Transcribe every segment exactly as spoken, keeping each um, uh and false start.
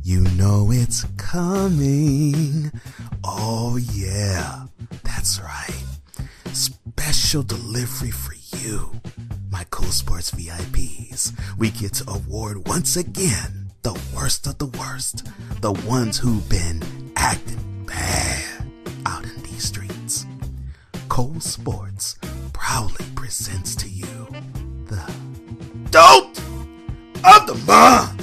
You know it's coming. Oh yeah, that's right. Special delivery for you, my Cool Sports V I Ps. We get to award once again the worst of the worst, the ones who've been acting bad out in these streets. Cool Sports proudly presents to you the Dolt of the Month.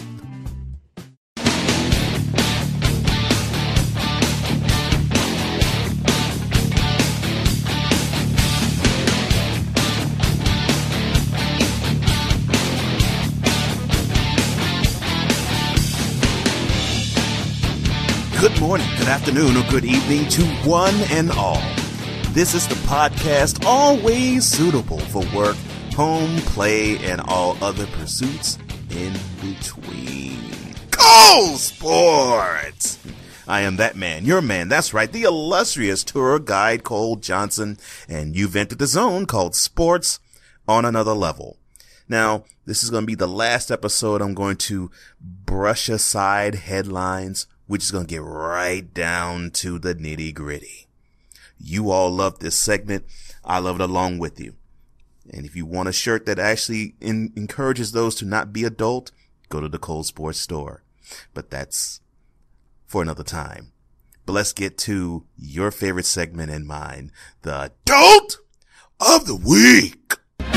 Good morning, good afternoon, or good evening to one and all. This is the podcast always suitable for work, home, play, and all other pursuits in between. Cool Sports! I am that man, your man, that's right, the illustrious tour guide Cole Johnson, and you've entered the zone called Sports on Another Level. Now, this is going to be the last episode. I'm going to brush aside headlines. We're just going to get right down to the nitty gritty. You all love this segment. I love it along with you. And if you want a shirt that actually in, encourages those to not be adult, go to the Cold Sports store. But that's for another time. But let's get to your favorite segment and mine, the Dolt of the Week.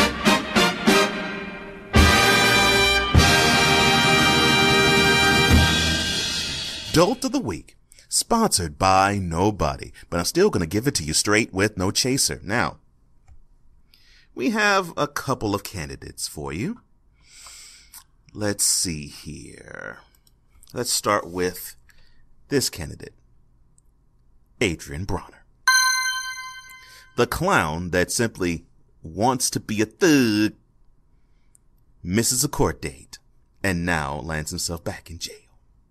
Dolt of the Week, sponsored by nobody, but I'm still going to give it to you straight with no chaser. Now, we have a couple of candidates for you. Let's see here. Let's start with this candidate, Adrian Bronner. The clown that simply wants to be a thug, misses a court date, and now lands himself back in jail.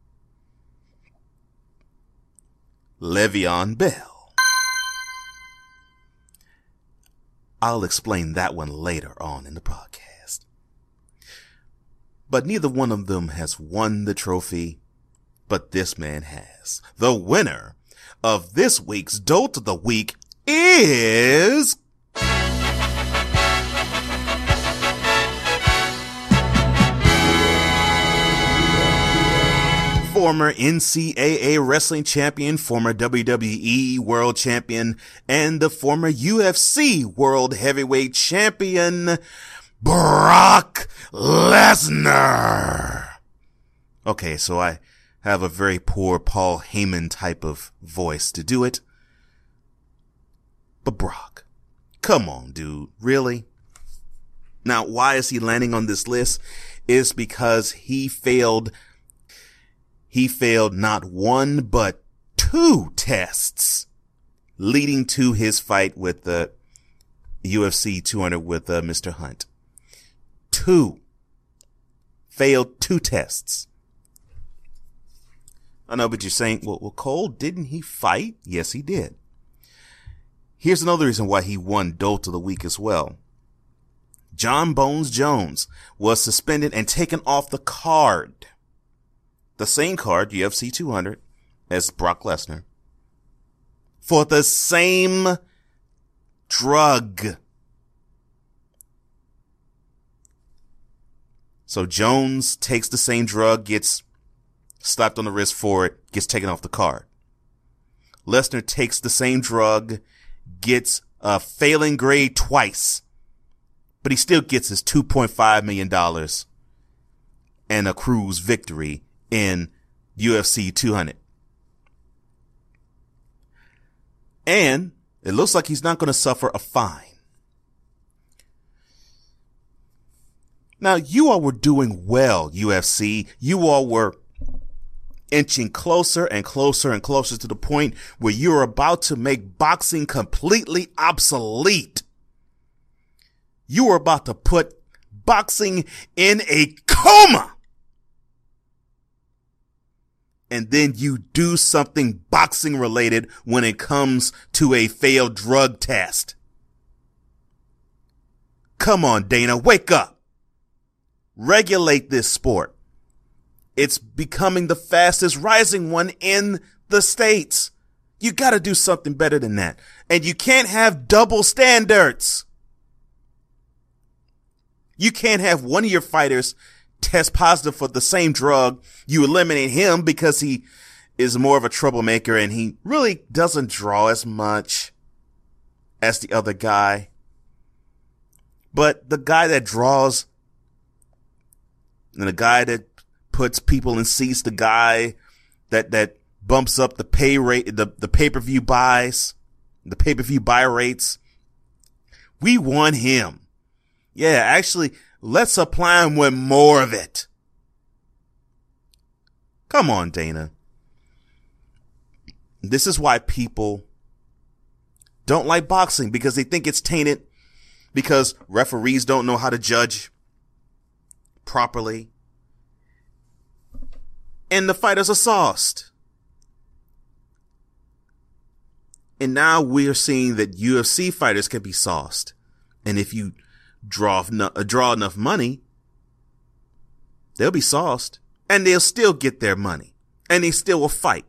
Le'Veon Bell. I'll explain that one later on in the podcast. But neither one of them has won the trophy, but this man has. The winner of this week's Dolt of the Week is... former N C double A wrestling champion, former W W E world champion, and the former U F C world heavyweight champion, Brock Lesnar. Okay, so I have a very poor Paul Heyman type of voice to do it. But Brock, come on, dude, really? Now, why is he landing on this list? Is because he failed He failed not one, but two tests leading to his fight with the U F C two hundred with uh, Mister Hunt. Two. Failed two tests. I know, but you're saying, well, well, Cole, didn't he fight? Yes, he did. Here's another reason why he won Dolt of the Week as well. John Bones Jones was suspended and taken off the card. The same card, U F C two hundred, as Brock Lesnar, for the same drug. So Jones takes the same drug, gets slapped on the wrist for it, gets taken off the card. Lesnar takes the same drug, gets a failing grade twice, but he still gets his two point five million dollars and accrues victory in U F C two hundred. And it looks like he's not going to suffer a fine. Now, you all were doing well, U F C. You all were inching closer and closer and closer to the point where you're about to make boxing completely obsolete. You were about to put boxing in a coma. And then you do something boxing related when it comes to a failed drug test. Come on, Dana, wake up. Regulate this sport. It's becoming the fastest rising one in the States. You got to do something better than that. And you can't have double standards. You can't have one of your fighters test positive for the same drug. You eliminate him because he is more of a troublemaker and he really doesn't draw as much as the other guy. But the guy that draws and the guy that puts people in seats, the guy that, that bumps up the pay rate, the, the pay-per-view buys, the pay-per-view buy rates. We want him. Yeah, actually, let's supply him with more of it. Come on, Dana. This is why people don't like boxing, because they think it's tainted, because referees don't know how to judge properly, and the fighters are sauced. And now we are seeing that U F C fighters can be sauced. And if you draw, draw enough money, they'll be sauced. And they'll still get their money. And they still will fight.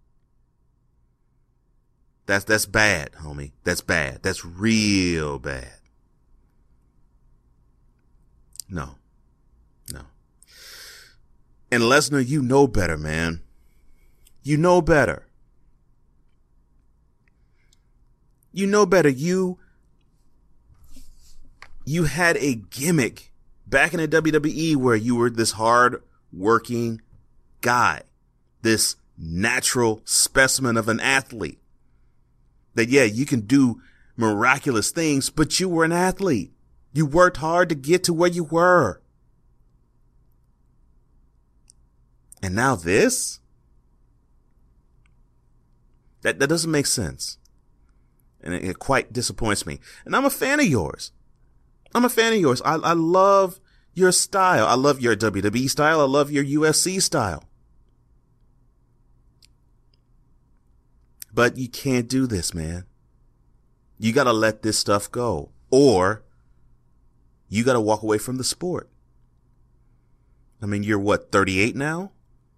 That's, that's bad, homie. That's bad. That's real bad. No. No. And Lesnar, you know better, man. You know better. You know better. You, you had a gimmick back in the W W E where you were this hard working guy, this natural specimen of an athlete. That, yeah, you can do miraculous things, but you were an athlete. You worked hard to get to where you were. And now this? That, that doesn't make sense. And it, it quite disappoints me. And I'm a fan of yours. I'm a fan of yours. I, I love your style. I love your W W E style. I love your U F C style. But you can't do this, man. You got to let this stuff go. Or you got to walk away from the sport. I mean, you're what, thirty-eight now?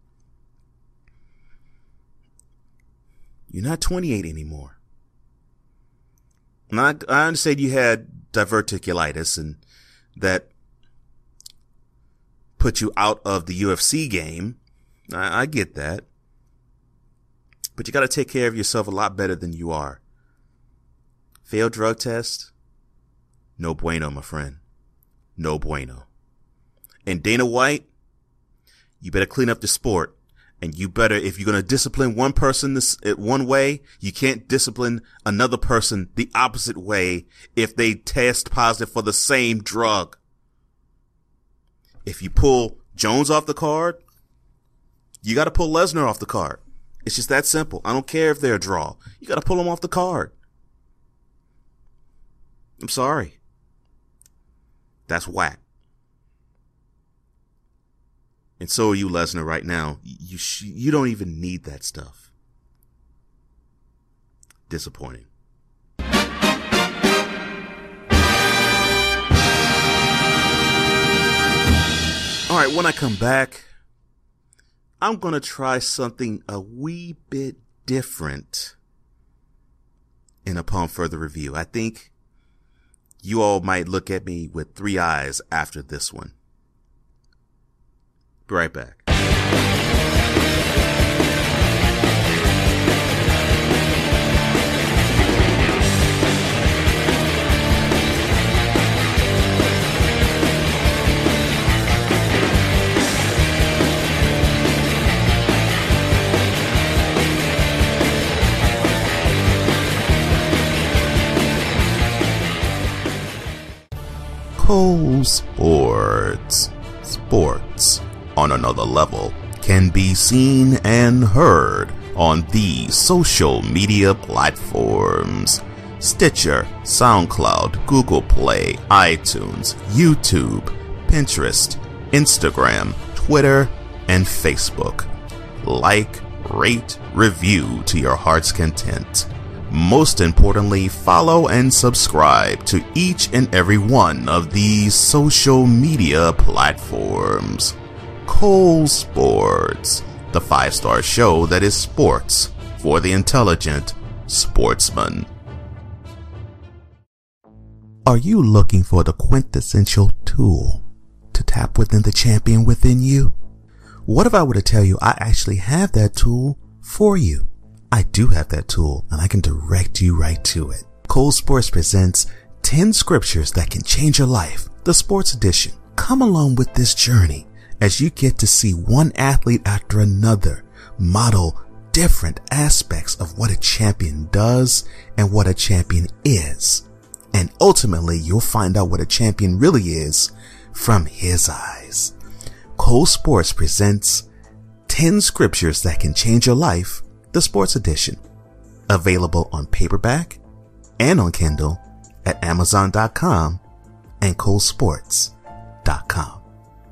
You're not twenty-eight anymore. And I, I understand you had diverticulitis and that put you out of the U F C game. I, I get that. But you got to take care of yourself a lot better than you are. Failed drug test? No bueno, my friend. No bueno. And Dana White, you better clean up the sport. And you better, if you're going to discipline one person this one way, you can't discipline another person the opposite way if they test positive for the same drug. If you pull Jones off the card, you got to pull Lesnar off the card. It's just that simple. I don't care if they're a draw. You got to pull them off the card. I'm sorry. That's whack. And so are you, Lesnar, right now. You sh- you don't even need that stuff. Disappointing. All right, when I come back, I'm going to try something a wee bit different in Upon Further Review. I think you all might look at me with three eyes after this one. Be right back. Cole Sports. Sports on another level can be seen and heard on these social media platforms: Stitcher, SoundCloud, Google Play, iTunes, YouTube, Pinterest, Instagram, Twitter, and Facebook. Like, rate, review to your heart's content. Most importantly, follow and subscribe to each and every one of these social media platforms. Cole Sports, the five-star show that is sports for the intelligent sportsman. Are you looking for the quintessential tool to tap within the champion within you? What if I were to tell you I actually have that tool for you? I do have that tool, and I can direct you right to it. Cole Sports presents ten scriptures that can change your life, the sports edition. Come along with this journey as you get to see one athlete after another model different aspects of what a champion does and what a champion is. And ultimately, you'll find out what a champion really is from his eyes. Cole Sports presents ten scriptures that can change your life, the sports edition. Available on paperback and on Kindle at amazon dot com and cole sports dot com.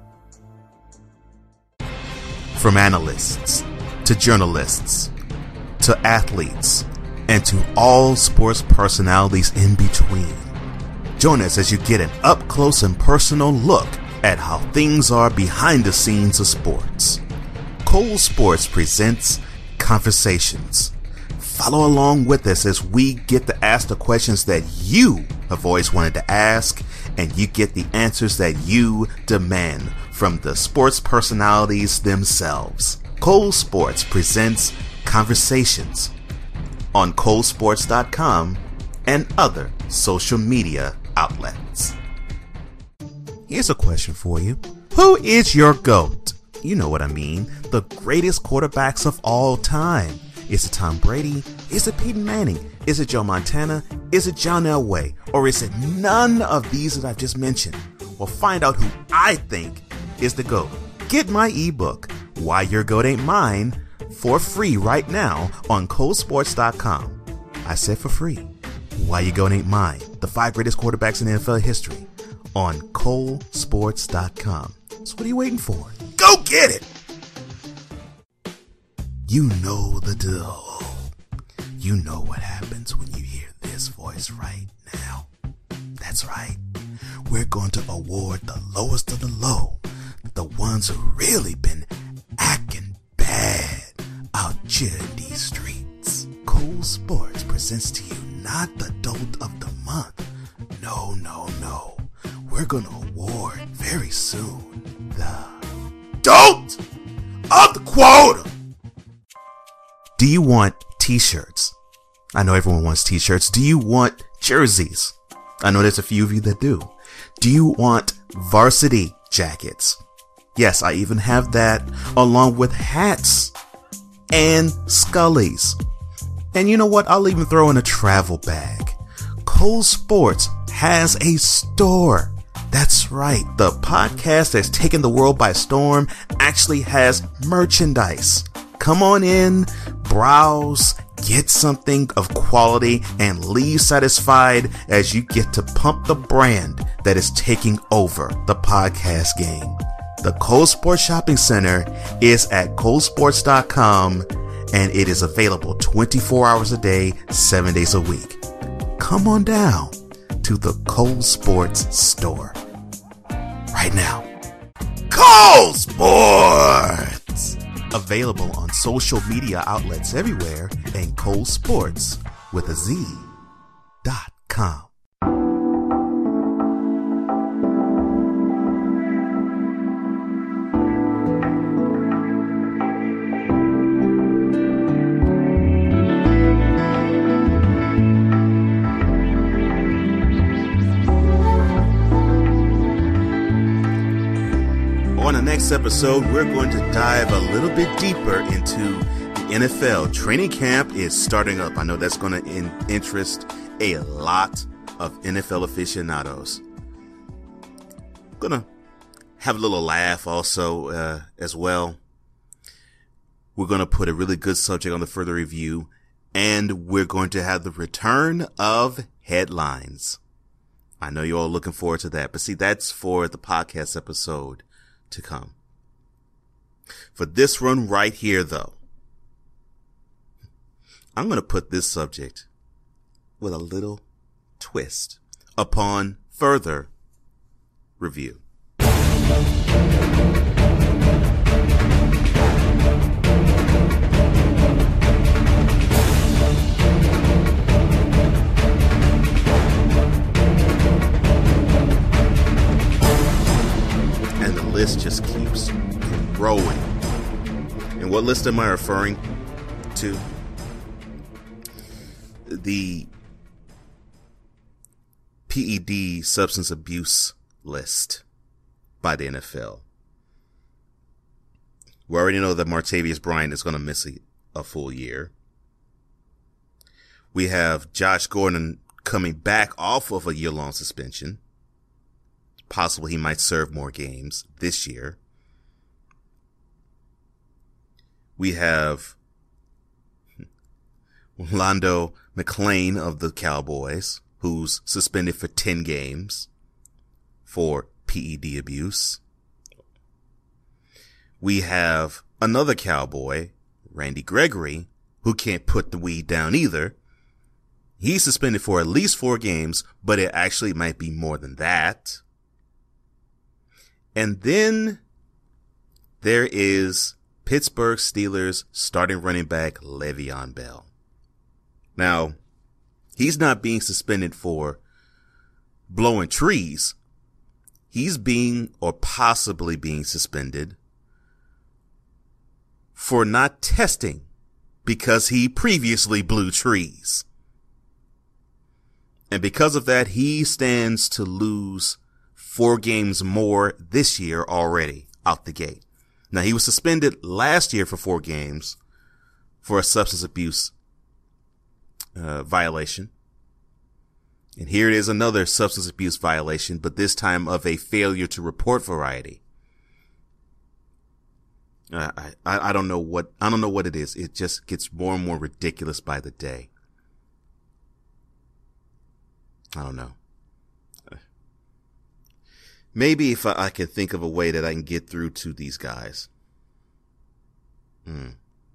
From analysts to journalists to athletes and to all sports personalities in between, join us as you get an up-close and personal look at how things are behind the scenes of sports. Cole Sports presents Conversations. Follow along with us as we get to ask the questions that you have always wanted to ask, and you get the answers that you demand from the sports personalities themselves. Cole Sports presents Conversations on cole sports dot com and other social media outlets. Here's a question for you. Who is your GOAT? You know what I mean. The greatest quarterbacks of all time. Is it Tom Brady? Is it Peyton Manning? Is it Joe Montana? Is it John Elway? Or is it none of these that I've just mentioned? Well, find out who I think is the GOAT. Get my ebook, Why Your GOAT Ain't Mine, for free right now on cole sports dot com. I said for free. Why Your GOAT Ain't Mine, the five greatest quarterbacks in N F L history, on cole sports dot com. So what are you waiting for? Go get it! You know the deal. You know what happens when you hear this voice right now. That's right. We're going to award the lowest of the low, the ones who really been acting bad out here in these streets. Cole Sports presents to you not the dolt of the month. No, no, no. We're going to award very soon the dolt of the quarter. Do you want t-shirts? I know everyone wants t-shirts. Do you want jerseys? I know there's a few of you that do. Do you want varsity jackets? Yes, I even have that along with hats and Scullies. And you know what? I'll even throw in a travel bag. Cole Sports has a store. That's right. The podcast that's taken the world by storm actually has merchandise. Come on in, browse, get something of quality, and leave satisfied as you get to pump the brand that is taking over the podcast game. The Cole Sports Shopping Center is at cole sports dot com, and it is available twenty-four hours a day, seven days a week. Come on down to the Cole Sports store right now. Cole Sports! Available on social media outlets everywhere and Cole Sports with a Z dot com. On the next episode, we're going to dive a little bit deeper into the N F L. Training camp is starting up. I know that's going to in- interest a lot of N F L aficionados. Going to have a little laugh also uh, as well. We're going to put a really good subject on the further review, and we're going to have the return of headlines. I know you're all looking forward to that, but see, that's for the podcast episode to come. For this run right here, though, I'm going to put this subject with a little twist upon further review. And what list am I referring to? The P E D substance abuse list by the N F L. We already know that Martavius Bryant is going to miss a, a full year. We have Josh Gordon coming back off of a year-long suspension. Possibly he might serve more games this year. We have Londo McClain of the Cowboys, who's suspended for ten games for P E D abuse. We have another Cowboy, Randy Gregory, who can't put the weed down either. He's suspended for at least four games, but it actually might be more than that. And then there is Pittsburgh Steelers starting running back Le'Veon Bell. Now, he's not being suspended for blowing trees. He's being or possibly being suspended for not testing because he previously blew trees. And because of that, he stands to lose four games more this year already out the gate. Now, he was suspended last year for four games for a substance abuse uh, violation. And here it is, another substance abuse violation, but this time of a failure to report variety. Uh, I, I, I don't know what, I don't know what it is. It just gets more and more ridiculous by the day. I don't know. Maybe if I, I can think of a way that I can get through to these guys. Hmm.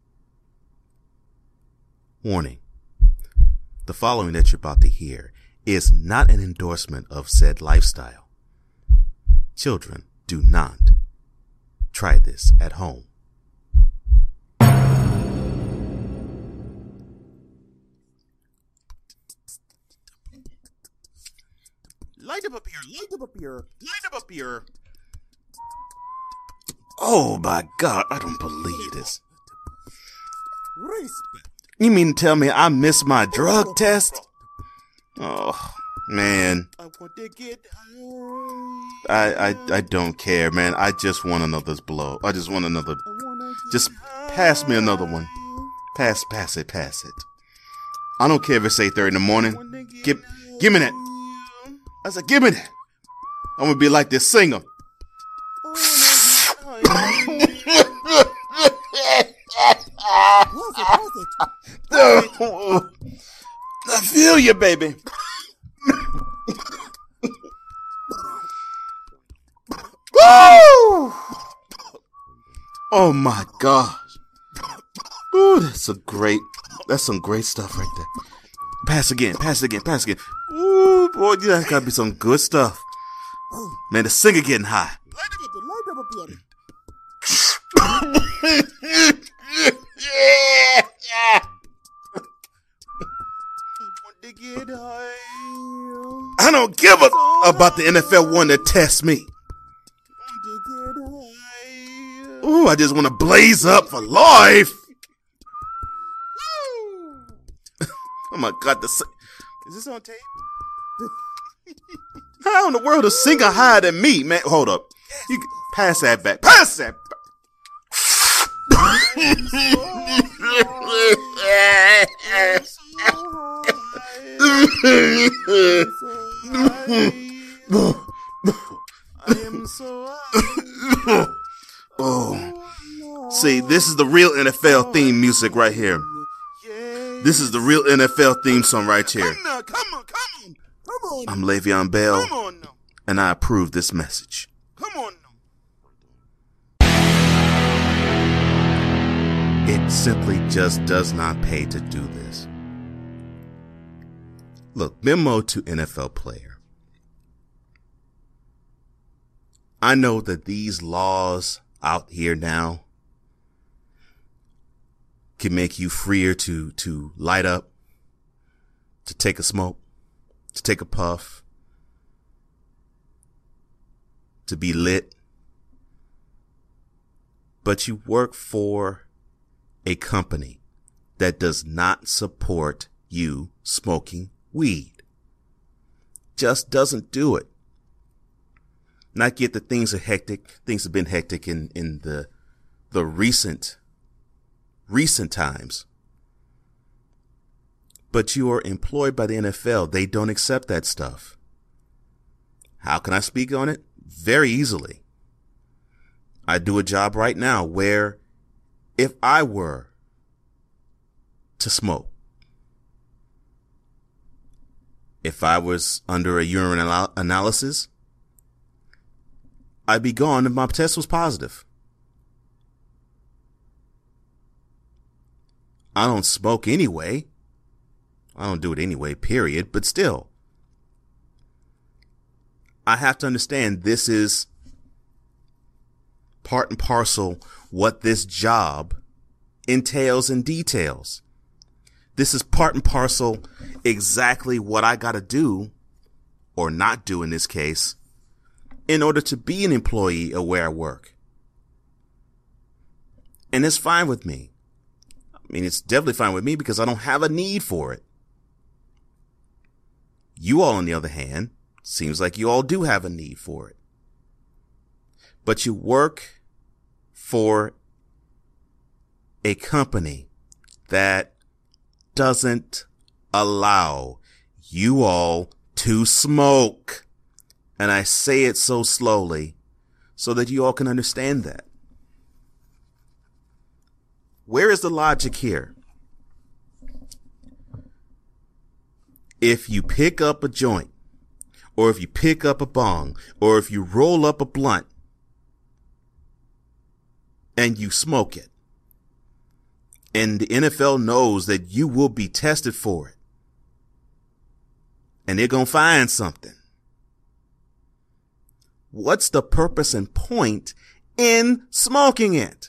Warning. The following that you're about to hear is not an endorsement of said lifestyle. Children, do not try this at home. Light up up here, light up up here, light up up here. Oh my God, I don't believe this. You mean to tell me I missed my drug test? Oh, man. I, I, I don't care, man. I just want another blow. I just want another. Just pass me another one. Pass, pass it, pass it. I don't care if it's eight thirty in the morning. Give, give me that. I said, give me that. I'm gonna be like this singer. I feel you, baby. Woo! Oh my gosh. Ooh, that's a great, that's some great stuff right there. Pass again, pass again, pass again. Ooh, boy, that's gotta be some good stuff. Man, the singer getting high. I don't give a about the N F L one that tests me. Ooh, I just want to blaze up for life. Oh my God, the is this on tape? How in the world is singer higher than me, man? Hold up, you pass that back. Pass that back. Oh, see, this is the real N F L theme music right here. This is the real N F L theme song right here. Come on, come on, come on, come on. I'm Le'Veon Bell, come on now. And I approve this message. Come on now. It simply just does not pay to do this. Look, memo to N F L player. I know that these laws out here now can make you freer to, to light up, to take a smoke, to take a puff, to be lit. But you work for a company that does not support you smoking weed. Just doesn't do it. And I get that things are hectic. Things have been hectic in, in the, the recent, recent times. But you are employed by the N F L. They don't accept that stuff. How can I speak on it? Very easily. I do a job right now where if I were to smoke, if I was under a urine anal- analysis, I'd be gone if my test was positive. I don't smoke anyway. I don't do it anyway, period. But still, I have to understand this is part and parcel what this job entails and details. This is part and parcel exactly what I got to do, or not do in this case, in order to be an employee of where I work. And it's fine with me. I mean, it's definitely fine with me because I don't have a need for it. You all, on the other hand, seems like you all do have a need for it. But you work for a company that doesn't allow you all to smoke. And I say it so slowly so that you all can understand that. Where is the logic here? If you pick up a joint, or if you pick up a bong, or if you roll up a blunt, and you smoke it, and the N F L knows that you will be tested for it, and they're going to find something, what's the purpose and point in smoking it?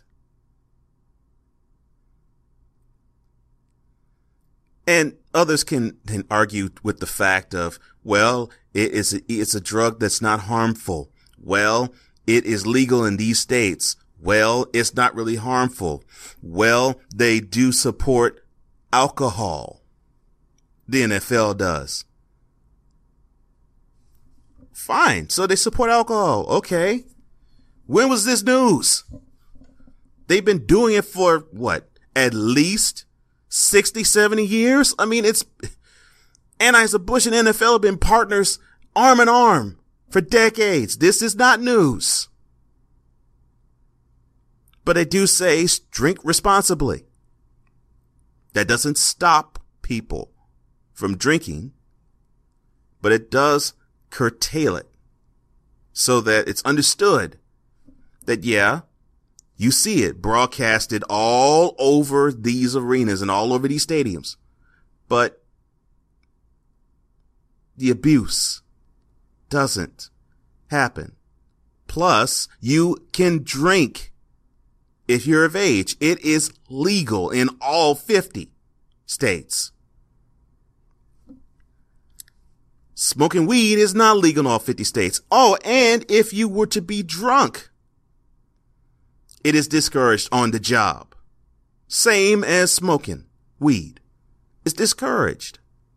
And others can, can argue with the fact of, well, it is a, it's a drug that's not harmful. Well, it is legal in these states. Well, it's not really harmful. Well, they do support alcohol. The N F L does. Fine. So they support alcohol. Okay. When was this news? They've been doing it for what? At least sixty, seventy years? I mean, it's Anheuser-Busch and N F L have been partners arm in arm for decades. This is not news. But I do say drink responsibly. That doesn't stop people from drinking, but it does curtail it so that it's understood that, yeah, you see it broadcasted all over these arenas and all over these stadiums, but the abuse doesn't happen. Plus, you can drink if you're of age. It is legal in all fifty states. Smoking weed is not legal in all fifty states. Oh, and if you were to be drunk, it is discouraged on the job. Same as smoking weed. It's discouraged.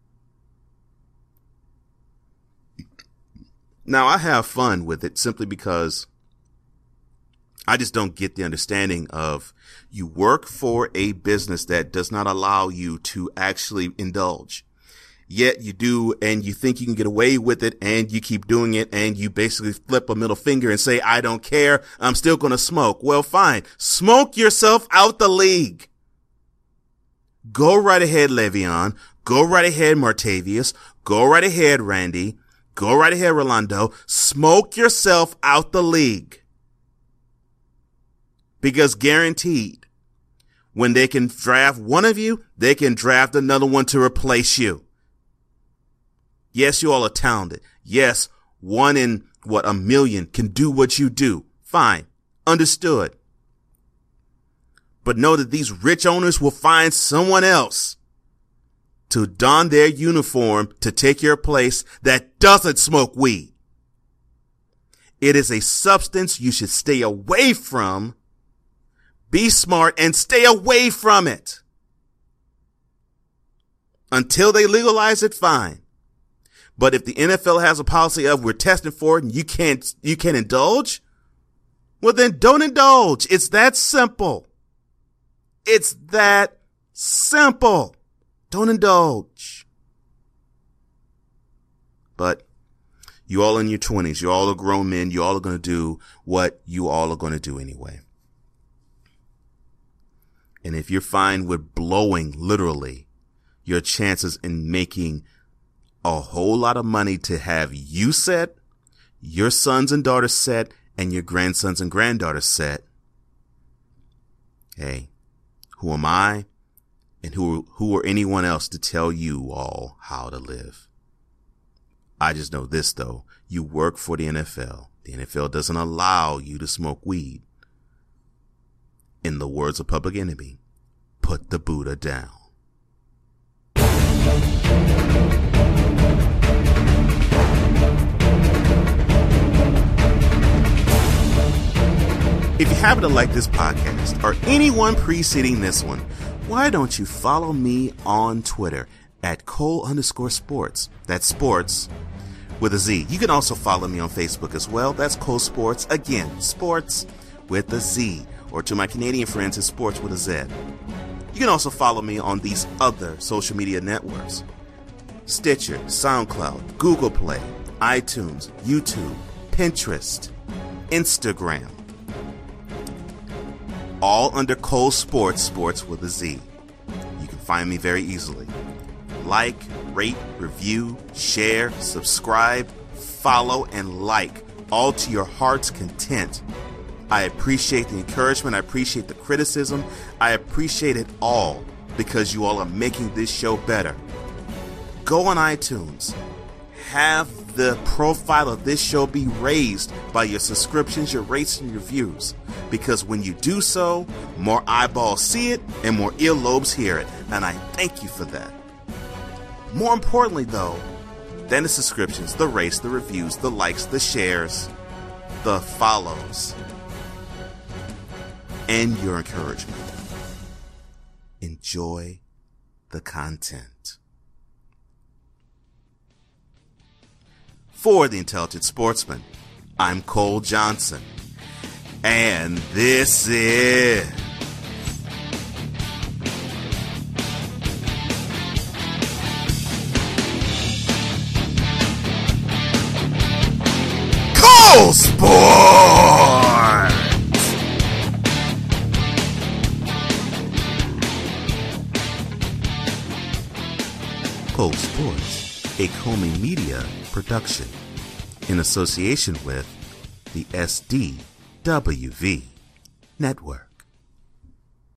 Now, I have fun with it simply because I just don't get the understanding of you work for a business that does not allow you to actually indulge. Yet you do, and you think you can get away with it, and you keep doing it, and you basically flip a middle finger and say, I don't care, I'm still going to smoke. Well, fine. Smoke yourself out the league. Go right ahead, Le'Veon. Go right ahead, Martavius. Go right ahead, Randy. Go right ahead, Rolando. Smoke yourself out the league. Because guaranteed, when they can draft one of you, they can draft another one to replace you. Yes, you all are talented. Yes, one in, what, a million can do what you do. Fine. Understood. But know that these rich owners will find someone else to don their uniform to take your place that doesn't smoke weed. It is a substance you should stay away from Be smart and stay away from it. Until they legalize it, fine. But if the N F L has a policy of we're testing for it and you can't, you can't indulge, well then don't indulge. It's that simple. It's that simple. Don't indulge. But you all in your twenties, you all are grown men, you all are going to do what you all are going to do anyway. And if you're fine with blowing, literally, your chances in making a whole lot of money to have you set, your sons and daughters set, and your grandsons and granddaughters set, hey, who am I and who, who are anyone else to tell you all how to live? I just know this, though. You work for the N F L. The N F L doesn't allow you to smoke weed. In the words of Public Enemy, put the Buddha down. If you happen to like this podcast or anyone preceding this one, why don't you follow me on Twitter at Cole underscore sports. That's sports with a Z. You can also follow me on Facebook as well. That's Cole Sports. Again, sports with a Z. Or to my Canadian friends, it's sports with a Z. You can also follow me on these other social media networks: Stitcher, SoundCloud, Google Play, iTunes, YouTube, Pinterest, Instagram. All under Cole Sports, sports with a Z. You can find me very easily. Like, rate, review, share, subscribe, follow, and like, all to your heart's content. I appreciate the encouragement. I appreciate the criticism. I appreciate it all because you all are making this show better. Go on iTunes. Have the profile of this show be raised by your subscriptions, your rates, and your views. Because when you do so, more eyeballs see it and more earlobes hear it. And I thank you for that. More importantly, though, than the subscriptions, the rates, the reviews, the likes, the shares, the follows, and your encouragement, enjoy the content. For the Intelligent Sportsman, I'm Cole Johnson, and this is Cole Sports! Cole Sports, a Comey Media production, in association with the S D W V Network.